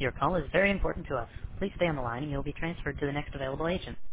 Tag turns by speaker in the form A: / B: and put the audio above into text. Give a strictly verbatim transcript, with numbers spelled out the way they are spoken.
A: Your call is very important to us. Please stay on the line and you will be transferred to the next available agent.